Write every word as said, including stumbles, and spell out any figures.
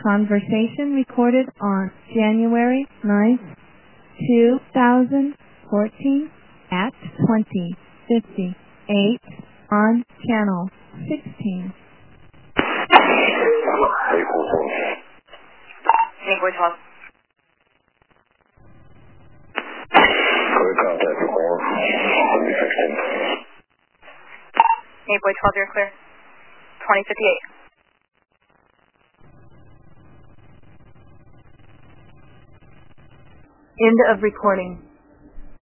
Conversation recorded on January ninth, two thousand fourteen at twenty fifty-eight on channel sixteen. Gateway twelve. Clear contact for four. Gateway twelve, you're clear. twenty fifty-eight. End of recording.